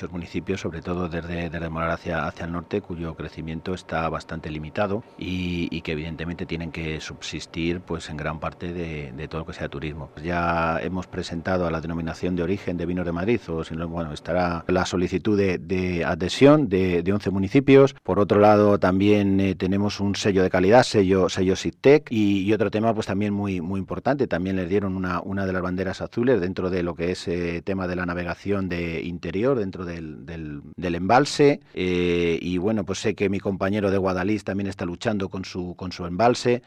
muchos municipios, sobre todo desde Molar hacia el norte, cuyo crecimiento está bastante limitado y que evidentemente tienen que subsistir pues en gran parte de todo lo que sea turismo. Ya hemos presentado a la denominación de origen de Vinos de Madrid, o si no, bueno, estará la solicitud de adhesión de 11 municipios. Por otro lado, también tenemos un sello de calidad, sello SITEC, y otro tema pues también muy importante, también les dieron una de las banderas azules dentro de lo que es tema de la navegación de interior, dentro del embalse, y bueno, pues sé que mi compañero de Guadalís también está luchando con su embalse.